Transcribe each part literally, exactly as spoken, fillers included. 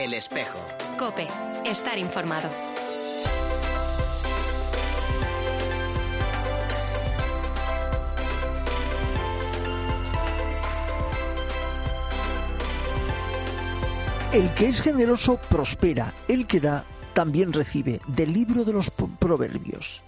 El Espejo. COPE. Estar informado. El que es generoso prospera, el que da también recibe. Del libro de los Proverbios.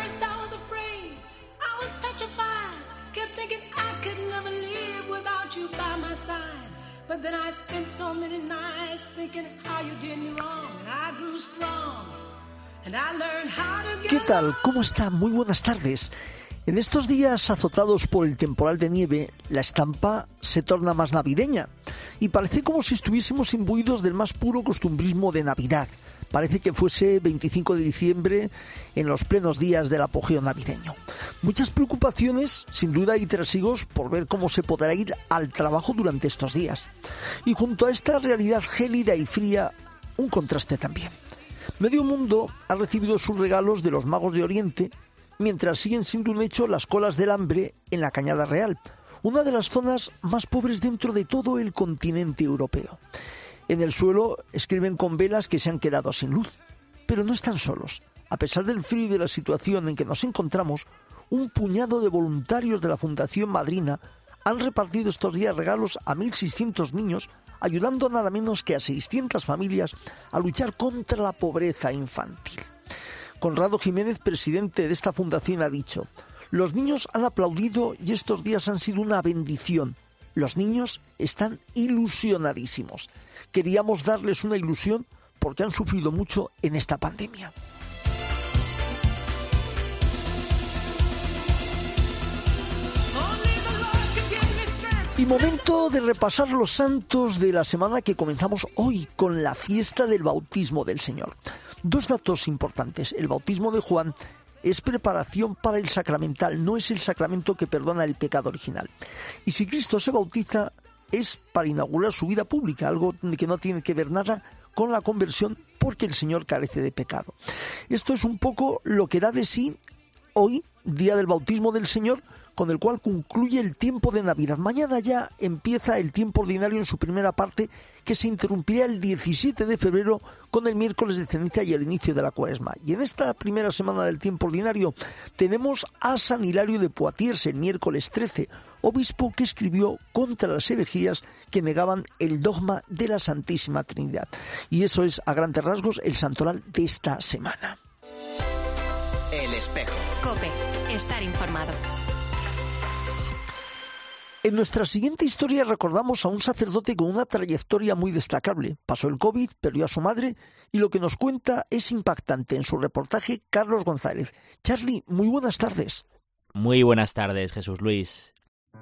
¿Qué tal? ¿Cómo está? Muy buenas tardes. En estos días azotados por el temporal de nieve, la estampa se torna más navideña y parece como si estuviésemos imbuidos del más puro costumbrismo de Navidad. Parece que fuese veinticinco de diciembre en los plenos días del apogeo navideño. Muchas preocupaciones, sin duda, y trasigos por ver cómo se podrá ir al trabajo durante estos días. Y junto a esta realidad gélida y fría, un contraste también. Medio mundo ha recibido sus regalos de los magos de Oriente, mientras siguen siendo un hecho las colas del hambre en la Cañada Real, una de las zonas más pobres dentro de todo el continente europeo. En el suelo escriben con velas que se han quedado sin luz, pero no están solos. A pesar del frío y de la situación en que nos encontramos, un puñado de voluntarios de la Fundación Madrina han repartido estos días regalos a mil seiscientos niños, ayudando nada menos que a seiscientas familias a luchar contra la pobreza infantil. Conrado Jiménez, presidente de esta fundación, ha dicho: los niños han aplaudido y estos días han sido una bendición. Los niños están ilusionadísimos. Queríamos darles una ilusión porque han sufrido mucho en esta pandemia. Y momento de repasar los santos de la semana que comenzamos hoy con la fiesta del bautismo del Señor. Dos datos importantes. El bautismo de Juan es preparación para el sacramental, no es el sacramento que perdona el pecado original. Y si Cristo se bautiza, es para inaugurar su vida pública, algo que no tiene que ver nada con la conversión, porque el Señor carece de pecado. Esto es un poco lo que da de sí hoy, día del bautismo del Señor, con el cual concluye el tiempo de Navidad. Mañana ya empieza el tiempo ordinario en su primera parte, que se interrumpirá el diecisiete de febrero con el miércoles de ceniza y el inicio de la Cuaresma. Y en esta primera semana del tiempo ordinario tenemos a San Hilario de Poitiers, el miércoles trece, obispo que escribió contra las herejías que negaban el dogma de la Santísima Trinidad. Y eso es, a grandes rasgos, el santoral de esta semana. El Espejo. COPE. Estar informado. En nuestra siguiente historia recordamos a un sacerdote con una trayectoria muy destacable. Pasó el COVID, perdió a su madre y lo que nos cuenta es impactante. En su reportaje, Carlos González. Charly, muy buenas tardes. Muy buenas tardes, Jesús Luis.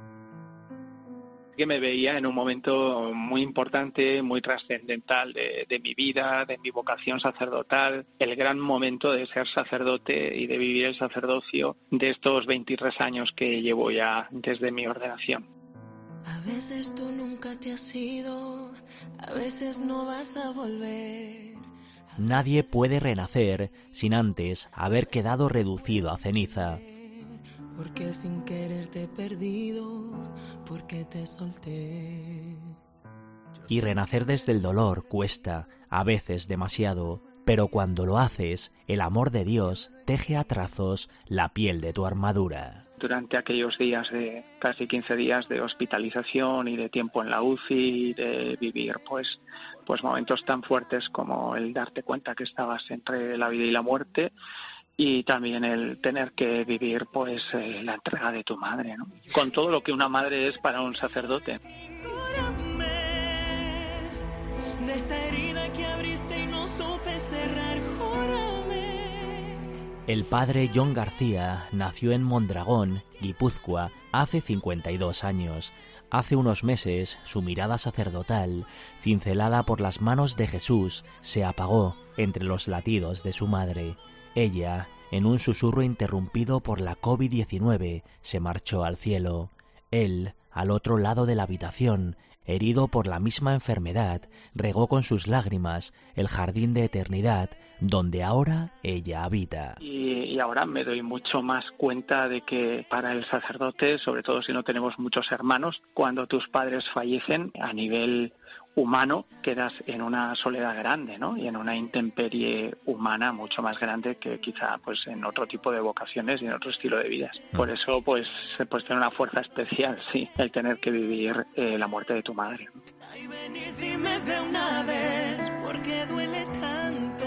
Que me veía en un momento muy importante, muy trascendental de, de mi vida, de mi vocación sacerdotal, el gran momento de ser sacerdote y de vivir el sacerdocio de estos veintitrés años que llevo ya desde mi ordenación. A veces tú nunca te has ido, a veces no vas a volver. Nadie puede renacer sin antes haber quedado reducido a ceniza. Porque sin querer te he perdido, porque te solté. Y renacer desde el dolor cuesta, a veces demasiado, pero cuando lo haces, el amor de Dios teje a trazos la piel de tu armadura. Durante aquellos días de casi quince días de hospitalización y de tiempo en la U C I, y de vivir pues, pues momentos tan fuertes como el darte cuenta que estabas entre la vida y la muerte, y también el tener que vivir pues eh, la entrega de tu madre, ¿no? Con todo lo que una madre es para un sacerdote. Cúrame de esta herida que abriste y no supe cerrar, júrame. El padre John García nació en Mondragón, Guipúzcoa, hace cincuenta y dos años. Hace unos meses, su mirada sacerdotal, cincelada por las manos de Jesús, se apagó entre los latidos de su madre. Ella, en un susurro interrumpido por la covid diecinueve, se marchó al cielo. Él, al otro lado de la habitación, herido por la misma enfermedad, regó con sus lágrimas el jardín de eternidad donde ahora ella habita. Y, y ahora me doy mucho más cuenta de que para el sacerdote, sobre todo si no tenemos muchos hermanos, cuando tus padres fallecen a nivel humano quedas en una soledad grande, ¿no? Y en una intemperie humana mucho más grande que quizá pues en otro tipo de vocaciones y en otro estilo de vidas. Por eso pues, pues tiene una fuerza especial, sí, el tener que vivir eh, la muerte de tu madre. Ay, ven y dime de una vez por qué duele tanto.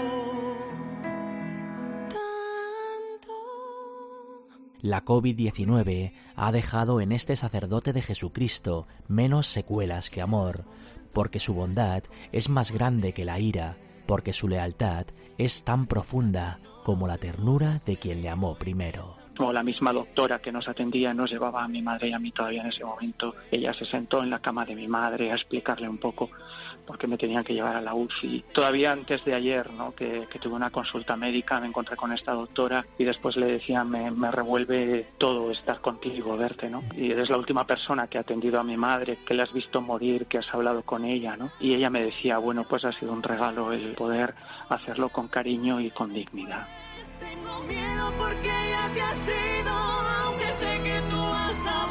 La covid diecinueve ha dejado en este sacerdote de Jesucristo menos secuelas que amor, porque su bondad es más grande que la ira, porque su lealtad es tan profunda como la ternura de quien le amó primero. O la misma doctora que nos atendía nos llevaba a mi madre y a mí todavía en ese momento. Ella se sentó en la cama de mi madre a explicarle un poco por qué me tenían que llevar a la U C I. Todavía antes de ayer, ¿no? que, que tuve una consulta médica, me encontré con esta doctora y después le decía, me, me revuelve todo estar contigo, verte, ¿no? Y eres la última persona que ha atendido a mi madre, que la has visto morir, que has hablado con ella, ¿no? Y ella me decía, bueno, pues ha sido un regalo el poder hacerlo con cariño y con dignidad. Tengo miedo porque ya te has ido, aunque sé que tú vas a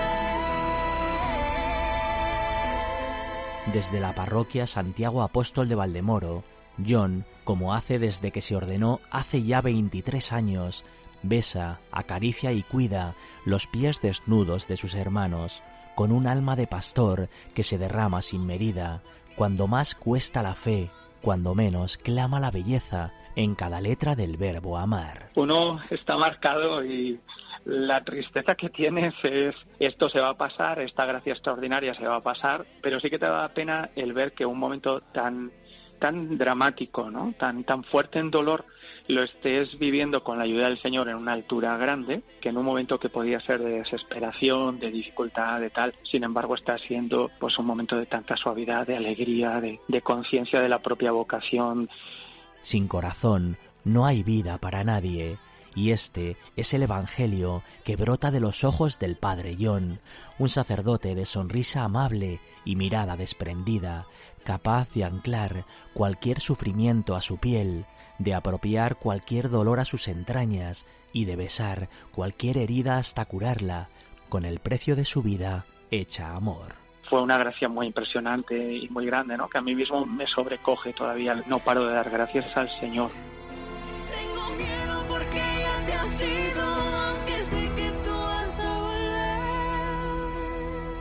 volver. Desde la parroquia Santiago Apóstol de Valdemoro, John, como hace desde que se ordenó hace ya veintitrés años, besa, acaricia y cuida los pies desnudos de sus hermanos, con un alma de pastor que se derrama sin medida, cuando más cuesta la fe, cuando menos clama la belleza, en cada letra del verbo amar. Uno está marcado y la tristeza que tienes es esto se va a pasar, esta gracia extraordinaria se va a pasar, pero sí que te da pena el ver que un momento tan tan dramático, ¿no? tan tan fuerte en dolor, lo estés viviendo con la ayuda del Señor en una altura grande, que en un momento que podía ser de desesperación, de dificultad, de tal, sin embargo está siendo pues un momento de tanta suavidad, de alegría, de, de conciencia de la propia vocación. Sin corazón no hay vida para nadie, y este es el Evangelio que brota de los ojos del Padre John, un sacerdote de sonrisa amable y mirada desprendida, capaz de anclar cualquier sufrimiento a su piel, de apropiar cualquier dolor a sus entrañas y de besar cualquier herida hasta curarla, con el precio de su vida hecha amor. Fue una gracia muy impresionante y muy grande, ¿no? Que a mí mismo me sobrecoge todavía. No paro de dar gracias al Señor. Tengo miedo porque ya te has ido, aunque sé que tú vas a volver.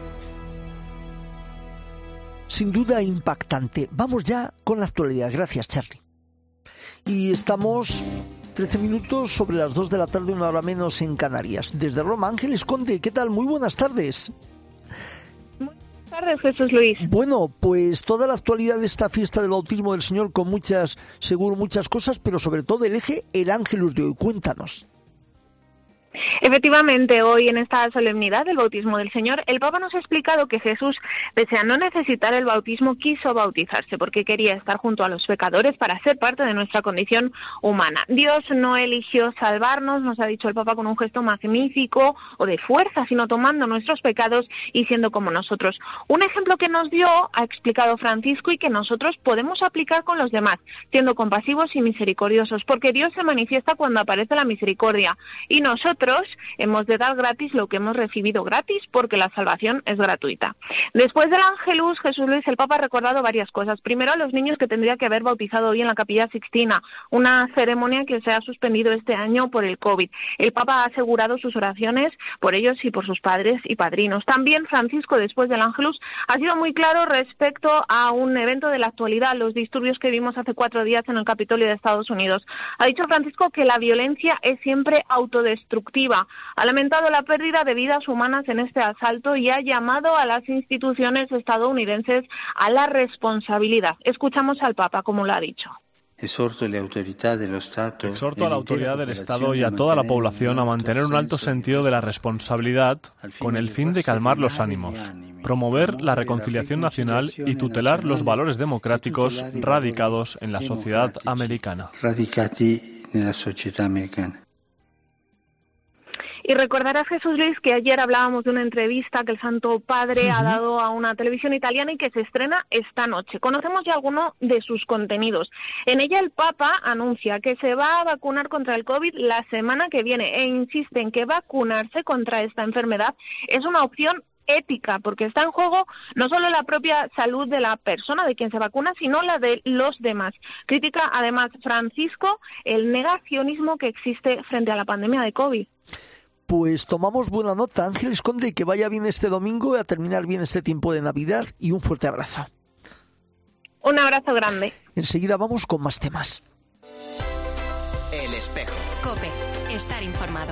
Sin duda impactante. Vamos ya con la actualidad. Gracias, Charly. Y estamos trece minutos sobre las dos de la tarde, una hora menos en Canarias. Desde Roma, Ángeles Conde, ¿qué tal? Muy buenas tardes. Buenas tardes, Jesús Luis. Bueno, pues toda la actualidad de esta fiesta del bautismo del Señor con muchas, seguro muchas cosas, pero sobre todo el eje, el Ángelus de hoy. Cuéntanos. Efectivamente, hoy en esta solemnidad del bautismo del Señor, el Papa nos ha explicado que Jesús, pese a no necesitar el bautismo, quiso bautizarse porque quería estar junto a los pecadores para ser parte de nuestra condición humana. Dios no eligió salvarnos, nos ha dicho el Papa con un gesto magnífico o de fuerza, sino tomando nuestros pecados y siendo como nosotros. Un ejemplo que nos dio, ha explicado Francisco, y que nosotros podemos aplicar con los demás, siendo compasivos y misericordiosos, porque Dios se manifiesta cuando aparece la misericordia, y nosotros hemos de dar gratis lo que hemos recibido gratis, porque la salvación es gratuita. Después del Ángelus, Jesús Luis, el Papa ha recordado varias cosas. Primero, a los niños que tendría que haber bautizado hoy en la Capilla Sixtina, una ceremonia que se ha suspendido este año por el COVID. El Papa ha asegurado sus oraciones por ellos y por sus padres y padrinos. También Francisco, después del Ángelus, ha sido muy claro respecto a un evento de la actualidad, los disturbios que vimos hace cuatro días en el Capitolio de Estados Unidos. Ha dicho Francisco que la violencia es siempre autodestructiva. Ha lamentado la pérdida de vidas humanas en este asalto y ha llamado a las instituciones estadounidenses a la responsabilidad. Escuchamos al Papa como lo ha dicho. Exhorto a la autoridad del Estado y a toda la población a mantener un alto sentido de la responsabilidad con el fin de calmar los ánimos, promover la reconciliación nacional y tutelar los valores democráticos radicados en la sociedad americana. Y recordarás, Jesús Luis, que ayer hablábamos de una entrevista que el Santo Padre uh-huh. ha dado a una televisión italiana y que se estrena esta noche. Conocemos ya alguno de sus contenidos. En ella el Papa anuncia que se va a vacunar contra el COVID la semana que viene e insiste en que vacunarse contra esta enfermedad es una opción ética, porque está en juego no solo la propia salud de la persona, de quien se vacuna, sino la de los demás. Critica además Francisco el negacionismo que existe frente a la pandemia de COVID. Pues tomamos buena nota, Ángeles Conde, que vaya bien este domingo y a terminar bien este tiempo de Navidad, y un fuerte abrazo. Un abrazo grande. Enseguida vamos con más temas. El espejo. COPE. Estar informado.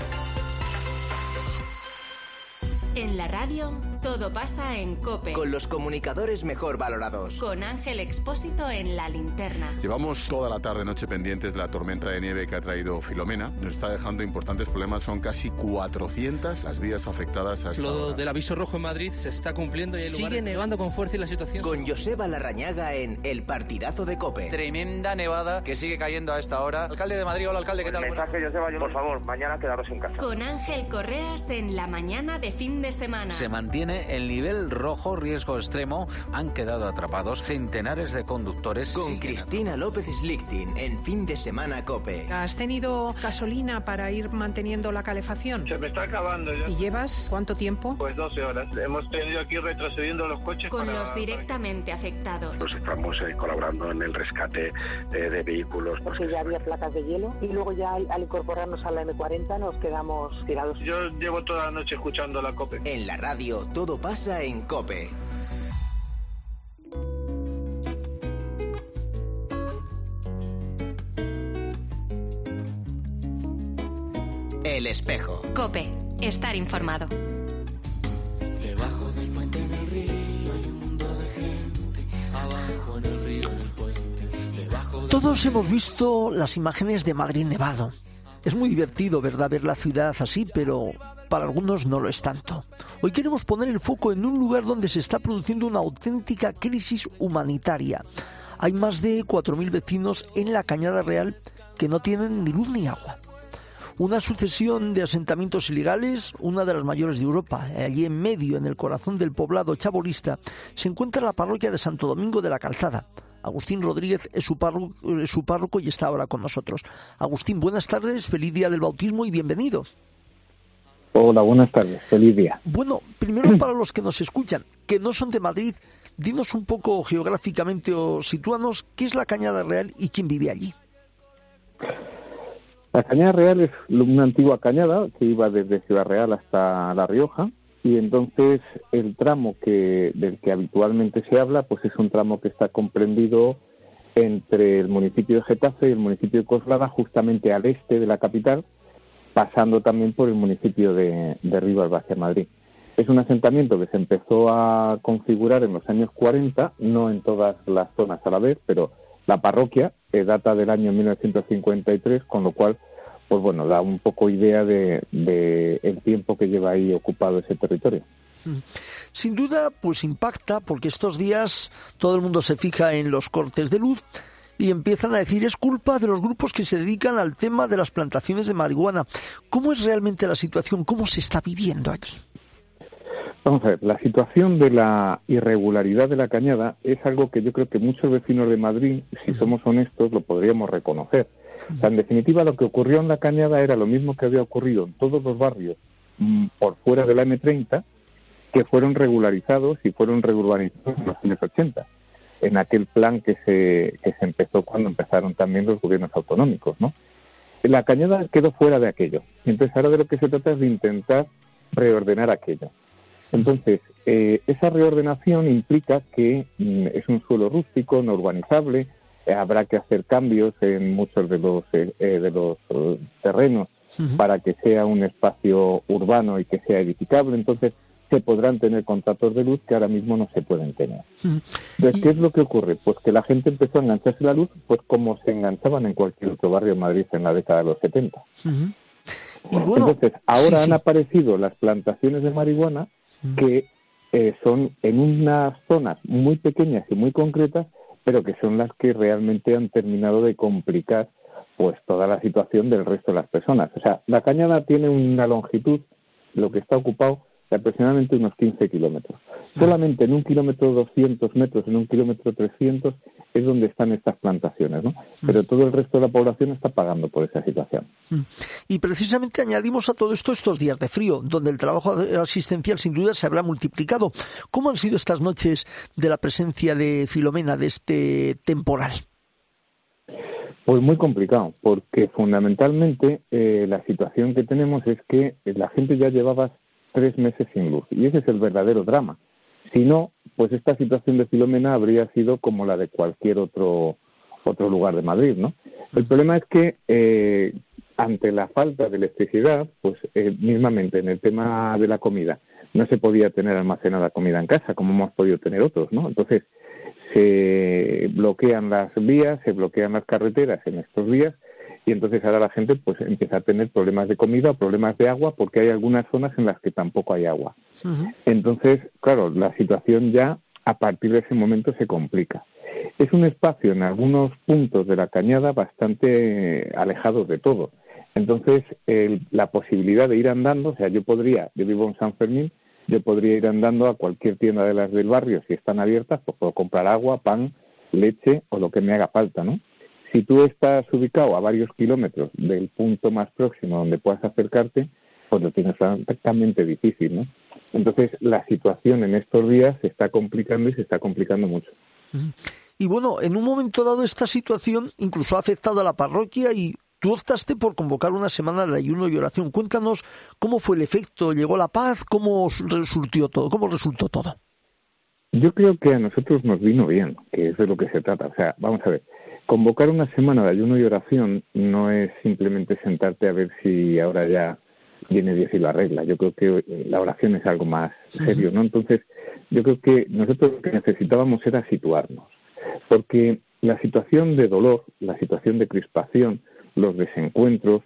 En la radio, todo pasa en COPE. Con los comunicadores mejor valorados. Con Ángel Expósito en la linterna. Llevamos toda la tarde-noche pendientes de la tormenta de nieve que ha traído Filomena. Nos está dejando importantes problemas. Son casi cuatrocientas las vías afectadas hasta Lo ahora. del aviso rojo en Madrid se está cumpliendo y hay Sigue lugares... nevando con fuerza y la situación... Con Joseba Larrañaga en El Partidazo de COPE. Tremenda nevada que sigue cayendo a esta hora. Alcalde de Madrid, hola alcalde, ¿qué tal? Mensaje, Joseba, por favor, mañana quedaros en casa. Con Ángel Correas en la mañana de fin de semana. Se mantiene el nivel rojo, riesgo extremo. Han quedado atrapados centenares de conductores. Con Cristina López Slichting en Fin de Semana COPE. ¿Has tenido gasolina para ir manteniendo la calefacción? Se me está acabando ya. ¿Y llevas cuánto tiempo? Pues doce horas. Hemos tenido aquí retrocediendo los coches. Con para... los directamente afectados. Pues estamos eh, colaborando en el rescate eh, de vehículos. Porque ya había placas de hielo y luego ya al, al incorporarnos a la eme cuarenta nos quedamos tirados. Yo llevo toda la noche escuchando la COPE. En la radio todo pasa en COPE. El espejo. COPE. Estar informado. Debajo del puente en el río hay un mundo de gente. Abajo en el río, en el puente. Debajo del... Todos hemos visto las imágenes de Madrid nevado. Es muy divertido, ¿verdad?, ver la ciudad así, pero para algunos no lo es tanto. Hoy queremos poner el foco en un lugar donde se está produciendo una auténtica crisis humanitaria. Hay más de cuatro mil vecinos en la Cañada Real que no tienen ni luz ni agua. Una sucesión de asentamientos ilegales, una de las mayores de Europa. Allí en medio, en el corazón del poblado chabolista, se encuentra la parroquia de Santo Domingo de la Calzada. Agustín Rodríguez es su, párroco, es su párroco y está ahora con nosotros. Agustín, buenas tardes, feliz día del bautismo y bienvenido. Hola, buenas tardes, feliz día. Bueno, primero para los que nos escuchan, que no son de Madrid, dinos un poco geográficamente o sitúanos qué es la Cañada Real y quién vive allí. La Cañada Real es una antigua cañada que iba desde Ciudad Real hasta La Rioja, y entonces el tramo que del que habitualmente se habla pues es un tramo que está comprendido entre el municipio de Getafe y el municipio de Coslada, justamente al este de la capital, pasando también por el municipio de, de Rivas hacia Madrid. Es un asentamiento que se empezó a configurar en los años cuarenta, no en todas las zonas a la vez, pero la parroquia eh, data del año mil novecientos cincuenta y tres, con lo cual pues bueno, da un poco idea de, de el tiempo que lleva ahí ocupado ese territorio. Sin duda, pues impacta, porque estos días todo el mundo se fija en los cortes de luz y empiezan a decir es culpa de los grupos que se dedican al tema de las plantaciones de marihuana. ¿Cómo es realmente la situación? ¿Cómo se está viviendo allí? Vamos a ver, la situación de la irregularidad de la cañada es algo que yo creo que muchos vecinos de Madrid, si somos honestos, lo podríamos reconocer. O sea, en definitiva, lo que ocurrió en la Cañada era lo mismo que había ocurrido en todos los barrios mmm, por fuera de la eme treinta, que fueron regularizados y fueron reurbanizados en los años ochenta, en aquel plan que se que se empezó cuando empezaron también los gobiernos autonómicos, ¿no? La Cañada quedó fuera de aquello. Entonces, ahora de lo que se trata es de intentar reordenar aquello. Entonces, eh, esa reordenación implica que mmm, es un suelo rústico, no urbanizable. Eh, habrá que hacer cambios en muchos de los eh, de los uh, terrenos uh-huh. para que sea un espacio urbano y que sea edificable. Entonces se podrán tener contratos de luz que ahora mismo no se pueden tener. Uh-huh. Entonces, ¿qué es lo que ocurre? Pues que la gente empezó a engancharse la luz pues como se enganchaban en cualquier otro barrio de Madrid en la década de los setenta. Uh-huh. Y bueno, entonces ahora sí, han sí. aparecido las plantaciones de marihuana uh-huh. que eh, son en unas zonas muy pequeñas y muy concretas, pero que son las que realmente han terminado de complicar pues toda la situación del resto de las personas. O sea, la Cañada tiene una longitud, lo que está ocupado, de aproximadamente unos quince kilómetros. Solamente en un kilómetro doscientos metros, en un kilómetro trescientos, es donde están estas plantaciones, ¿no? Pero todo el resto de la población está pagando por esa situación. Y precisamente añadimos a todo esto estos días de frío, donde el trabajo asistencial sin duda se habrá multiplicado. ¿Cómo han sido estas noches de la presencia de Filomena, de este temporal? Pues muy complicado, porque fundamentalmente eh, la situación que tenemos es que la gente ya llevaba tres meses sin luz, y ese es el verdadero drama. Si no, pues esta situación de Filomena habría sido como la de cualquier otro otro lugar de Madrid, ¿no? El problema es que eh, ante la falta de electricidad, pues eh, mismamente en el tema de la comida, no se podía tener almacenada comida en casa, como hemos podido tener otros, ¿no? Entonces, se bloquean las vías, se bloquean las carreteras en estos días, y entonces ahora la gente pues empieza a tener problemas de comida o problemas de agua, porque hay algunas zonas en las que tampoco hay agua. Uh-huh. Entonces, claro, la situación ya a partir de ese momento se complica. Es un espacio en algunos puntos de la Cañada bastante alejado de todo. Entonces, el, la posibilidad de ir andando, o sea, yo podría, yo vivo en San Fermín, yo podría ir andando a cualquier tienda de las del barrio, si están abiertas, pues puedo comprar agua, pan, leche o lo que me haga falta, ¿no? Si tú estás ubicado a varios kilómetros del punto más próximo donde puedas acercarte, pues lo tienes francamente difícil, ¿no? Entonces, la situación en estos días se está complicando y se está complicando mucho. Y bueno, en un momento dado esta situación incluso ha afectado a la parroquia y tú optaste por convocar una semana de ayuno y oración. Cuéntanos cómo fue el efecto, llegó la paz, cómo resultó todo, cómo resultó todo. Yo creo que a nosotros nos vino bien, que es de lo que se trata. O sea, vamos a ver, convocar una semana de ayuno y oración no es simplemente sentarte a ver si ahora ya viene Dios y lo arregla. Yo creo que la oración es algo más serio, ¿no? Entonces, yo creo que nosotros lo que necesitábamos era situarnos, porque la situación de dolor, la situación de crispación, los desencuentros,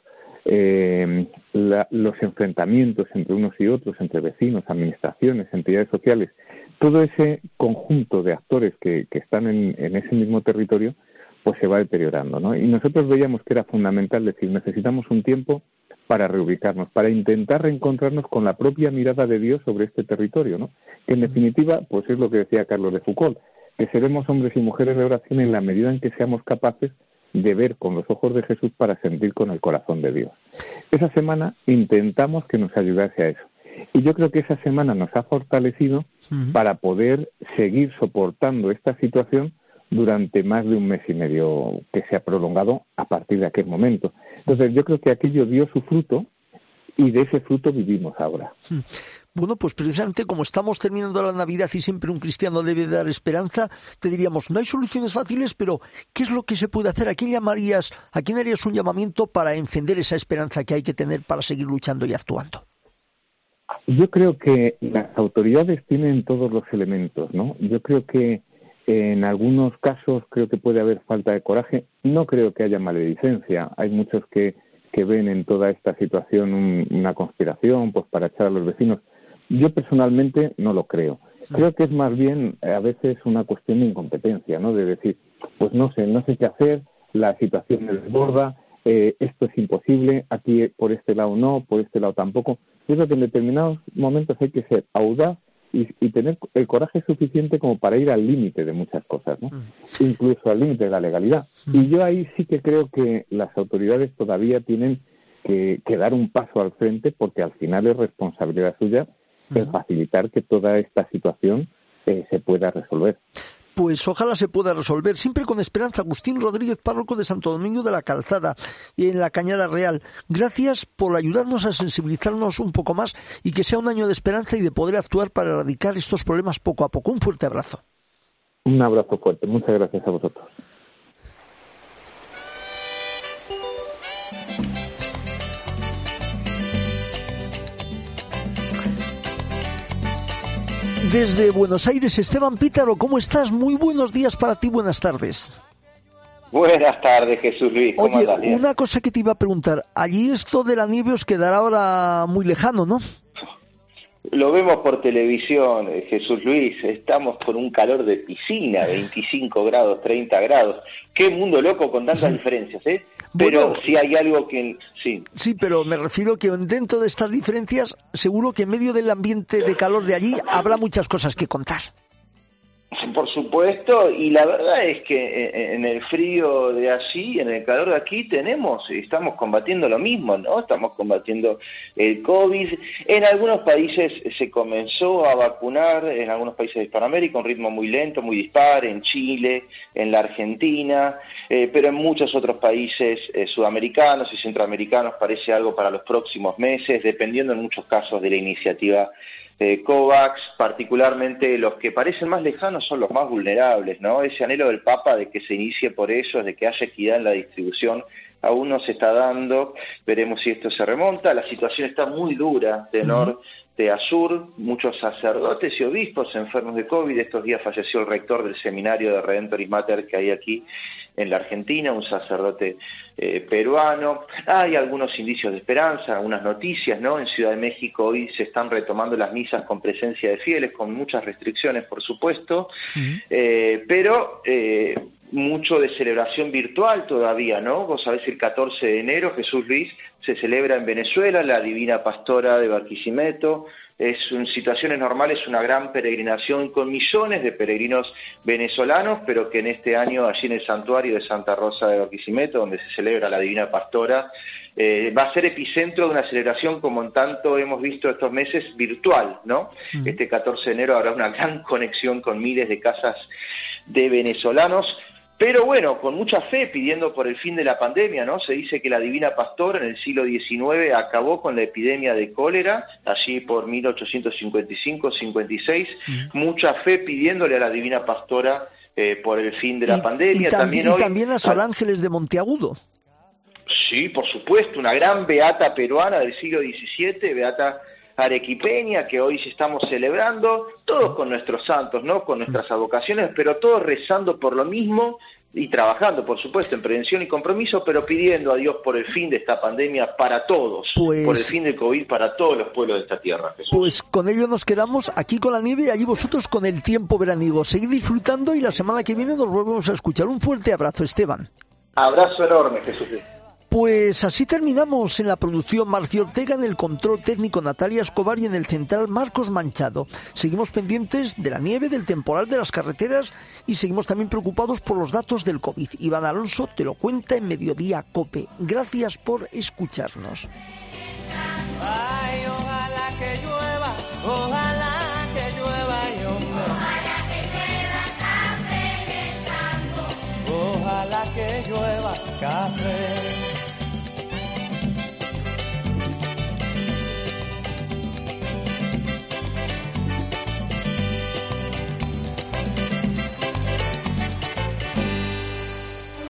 eh, la, los enfrentamientos entre unos y otros, entre vecinos, administraciones, entidades sociales, todo ese conjunto de actores que, que están en, en ese mismo territorio, pues se va deteriorando, ¿no? Y nosotros veíamos que era fundamental decir, necesitamos un tiempo para reubicarnos, para intentar reencontrarnos con la propia mirada de Dios sobre este territorio, ¿no? Que en definitiva, pues es lo que decía Carlos de Foucault, que seremos hombres y mujeres de oración en la medida en que seamos capaces de ver con los ojos de Jesús para sentir con el corazón de Dios. Esa semana intentamos que nos ayudase a eso. Y yo creo que esa semana nos ha fortalecido uh-huh. para poder seguir soportando esta situación durante más de un mes y medio que se ha prolongado a partir de aquel momento. Entonces yo creo que aquello dio su fruto y de ese fruto vivimos ahora. Bueno, pues precisamente como estamos terminando la Navidad y siempre un cristiano debe dar esperanza, te diríamos, no hay soluciones fáciles, pero ¿qué es lo que se puede hacer? ¿A quién llamarías, a quién harías un llamamiento para encender esa esperanza que hay que tener para seguir luchando y actuando? Yo creo que las autoridades tienen todos los elementos, ¿no? Yo creo que en algunos casos creo que puede haber falta de coraje. No creo que haya maledicencia. Hay muchos que, que ven en toda esta situación un, una conspiración pues para echar a los vecinos. Yo personalmente no lo creo. Creo que es más bien a veces una cuestión de incompetencia, ¿no? De decir, pues no sé, no sé qué hacer, la situación me desborda, eh, esto es imposible, aquí por este lado no, por este lado tampoco. Yo creo que en determinados momentos hay que ser audaz y, y tener el coraje suficiente como para ir al límite de muchas cosas, ¿no? Mm. Incluso al límite de la legalidad. Mm. Y yo ahí sí que creo que las autoridades todavía tienen que, que dar un paso al frente, porque al final es responsabilidad suya el facilitar que toda esta situación eh, se pueda resolver. Pues ojalá se pueda resolver, siempre con esperanza. Agustín Rodríguez, párroco de Santo Domingo de la Calzada y en la Cañada Real. Gracias por ayudarnos a sensibilizarnos un poco más y que sea un año de esperanza y de poder actuar para erradicar estos problemas poco a poco. Un fuerte abrazo. Un abrazo fuerte. Muchas gracias a vosotros. Desde Buenos Aires, Esteban Pítaro, ¿cómo estás? Muy buenos días para ti, buenas tardes. Buenas tardes, Jesús Luis. ¿Cómo Oye, andas? una cosa que te iba a preguntar, allí esto de la nieve os quedará ahora muy lejano, ¿no? Lo vemos por televisión, Jesús Luis, estamos con un calor de piscina, veinticinco grados, treinta grados. Qué mundo loco con tantas diferencias, ¿eh? Pero bueno, si hay algo que... Sí. sí, pero me refiero que dentro de estas diferencias, seguro que en medio del ambiente de calor de allí habrá muchas cosas que contar. Por supuesto, y la verdad es que en el frío de allí, en el calor de aquí, tenemos, estamos combatiendo lo mismo, ¿no? Estamos combatiendo el COVID. En algunos países se comenzó a vacunar, en algunos países de Hispanoamérica, a un ritmo muy lento, muy dispar, en Chile, en la Argentina, eh, pero en muchos otros países eh, sudamericanos y centroamericanos parece algo para los próximos meses, dependiendo en muchos casos de la iniciativa Eh, COVAX. Particularmente los que parecen más lejanos son los más vulnerables, ¿no? Ese anhelo del Papa de que se inicie por ellos, de que haya equidad en la distribución, aún no se está dando. Veremos si esto se remonta. La situación está muy dura de norte a sur, muchos sacerdotes y obispos enfermos de COVID. Estos días falleció el rector del seminario de Redentoris Mater que hay aquí en la Argentina, un sacerdote eh, peruano. Hay algunos indicios de esperanza, algunas noticias, ¿no? En Ciudad de México hoy se están retomando las misas con presencia de fieles, con muchas restricciones, por supuesto, uh-huh. eh, pero eh, mucho de celebración virtual todavía, ¿no? Vos sabés, el catorce de enero, Jesús Luis, se celebra en Venezuela la Divina Pastora de Barquisimeto. Es en situaciones normales una gran peregrinación con millones de peregrinos venezolanos, pero que en este año allí en el santuario de Santa Rosa de Barquisimeto, donde se celebra la Divina Pastora, eh, va a ser epicentro de una celebración como en tanto hemos visto estos meses virtual, ¿no? Mm. Este catorce de enero habrá una gran conexión con miles de casas de venezolanos. Pero bueno, con mucha fe, pidiendo por el fin de la pandemia, ¿no? Se dice que la Divina Pastora en el siglo diecinueve acabó con la epidemia de cólera, allí por mil ochocientos cincuenta y cinco cincuenta y seis. Mm. Mucha fe pidiéndole a la Divina Pastora eh, por el fin de la y, pandemia. Y también, también, hoy, y también a Sor Ángeles de Monteagudo. Sí, por supuesto, una gran beata peruana del siglo diecisiete, beata arequipeña, que hoy estamos celebrando, todos con nuestros santos, ¿no? Con nuestras advocaciones, pero todos rezando por lo mismo y trabajando, por supuesto, en prevención y compromiso, pero pidiendo a Dios por el fin de esta pandemia para todos, pues, por el fin del COVID para todos los pueblos de esta tierra, Jesús. Pues con ello nos quedamos aquí con la nieve y allí vosotros con el tiempo veraniego. Seguid disfrutando y la semana que viene nos volvemos a escuchar. Un fuerte abrazo, Esteban. Abrazo enorme, Jesús. Pues así terminamos. En la producción Marcio Ortega, en el control técnico Natalia Escobar y en el central Marcos Manchado. Seguimos pendientes de la nieve, del temporal, de las carreteras y seguimos también preocupados por los datos del COVID. Iván Alonso te lo cuenta en Mediodía COPE. Gracias por escucharnos. Ay, ojalá que llueva, ojalá que llueva, y hombre. Ojalá que llueva café en el campo. Ojalá que llueva café.